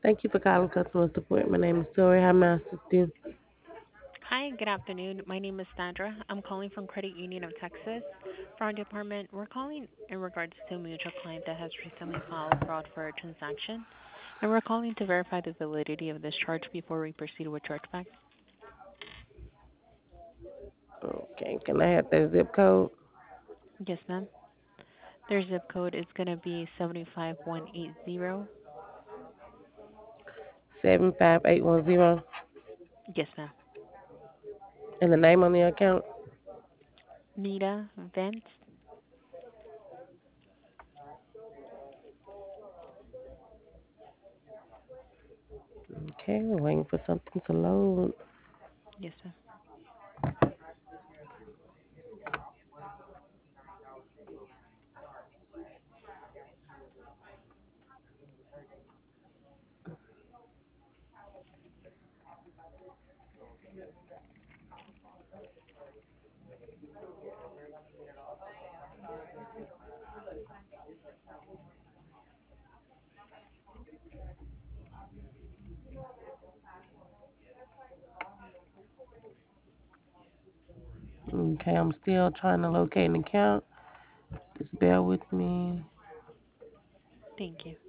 Thank you for calling customer support. My name is Tori. How may I assist you? Hi, good afternoon. My name is Sandra. I'm calling from Credit Union of Texas. For our department, we're calling in regards to a mutual client that has recently filed fraud for a transaction, and we're calling to verify the validity of this charge before we proceed with chargeback. Okay, can I have that zip code? Yes, ma'am. Their zip code is going to be 75180. 75810. Yes, ma'am. And the name on the account? Nita Vance. Okay, we're waiting for something to load. Yes, ma'am. Okay, I'm still trying to locate an account. Just bear with me. Thank you.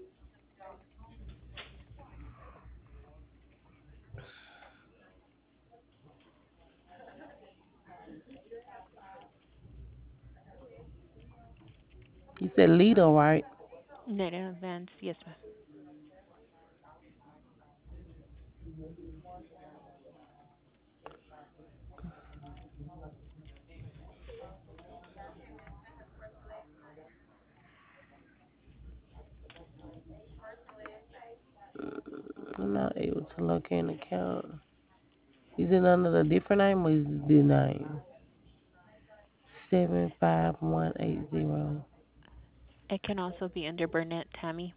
You said Lido, right? Nita Vance. Yes, ma'am. I'm not able to locate an account. Is it under a different name or is it the name? 75180. It can also be under Burnett Tammy.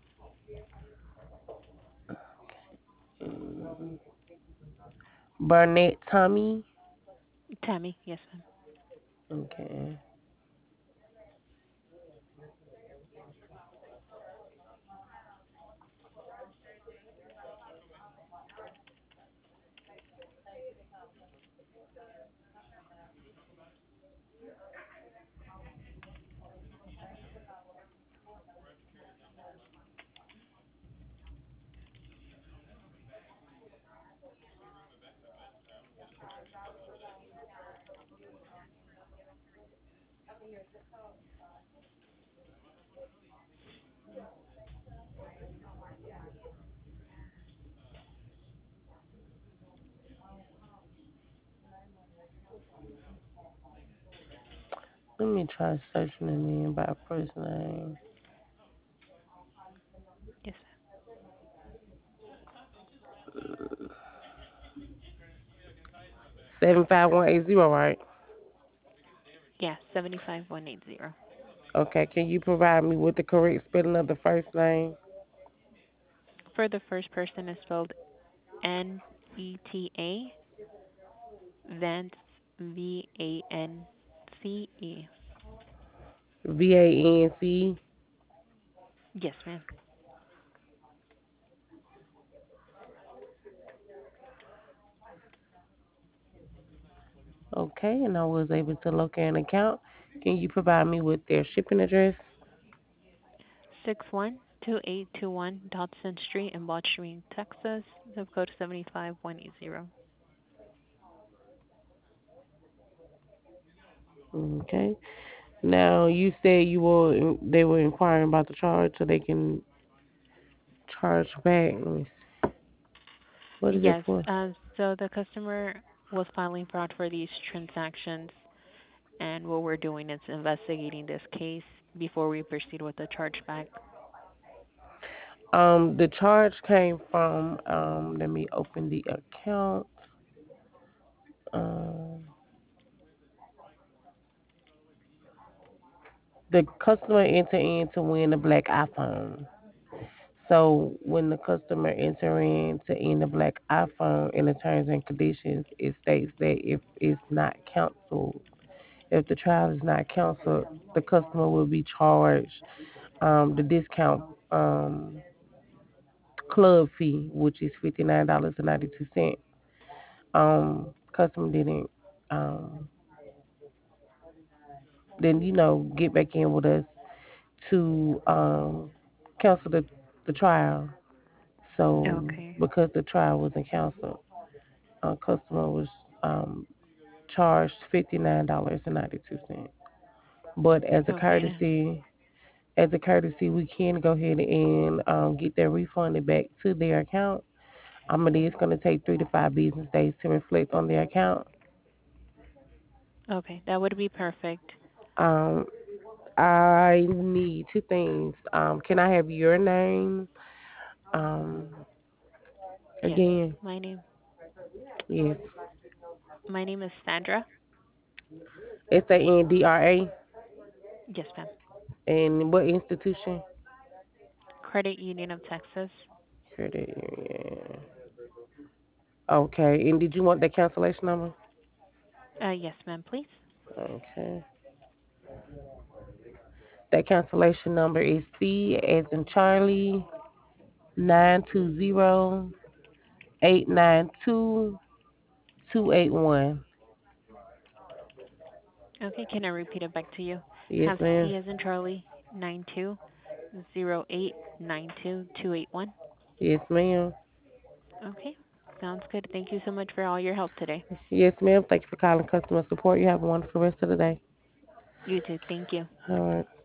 Mm, Barnett Tommy. Tammy. Yes, ma'am. Okay. Let me try searching it in by first name. Yes, 75180, right? yeah, 75180. Okay, can you provide me with the correct spelling of the first name? For the first person is spelled Neta, Vance Vance. Vance. Yes, ma'am. Okay, and I was able to locate an account. Can you provide me with their shipping address? 612821 Dodson Street in Botchwing, Texas. Zip code 75180. Okay. Now you said they were inquiring about the charge so they can charge back. Let me see. What is it Yes. for? So the customer was filing fraud for these transactions, and what we're doing is investigating this case before we proceed with the chargeback. The charge came from let me open the account. Um the customer entered in to win the black iPhone. So when the customer enter in to end the black iPhone in the terms and conditions, it states that if it's not canceled, if the trial is not canceled, the customer will be charged the discount club fee, which is $59.92. Customer didn't then get back in with us to cancel the trial. So Okay. because the trial wasn't canceled, customer was um, charged $59.92. But Okay. as a courtesy, we can go ahead and get that refunded back to their account. It is going to take 3 to 5 business days to reflect on their account. Okay. That would be perfect. Um, I need two things. Can I have your name um, Yes. again? My name Yes. my name is Sandra. Sandra. Yes, ma'am. And what institution? Credit Union of Texas. Credit Union. Okay. And did you want the cancellation number? Yes, ma'am, please. Okay. That cancellation number is C as in Charlie 920-892-281. Okay, can I repeat it back to you? Yes, Have ma'am. C as in Charlie 9208922281. Yes, ma'am. Okay, sounds good. Thank you so much for all your help today. Yes, ma'am. Thank you for calling customer support. You have a wonderful rest of the day. You too. Thank you. All right.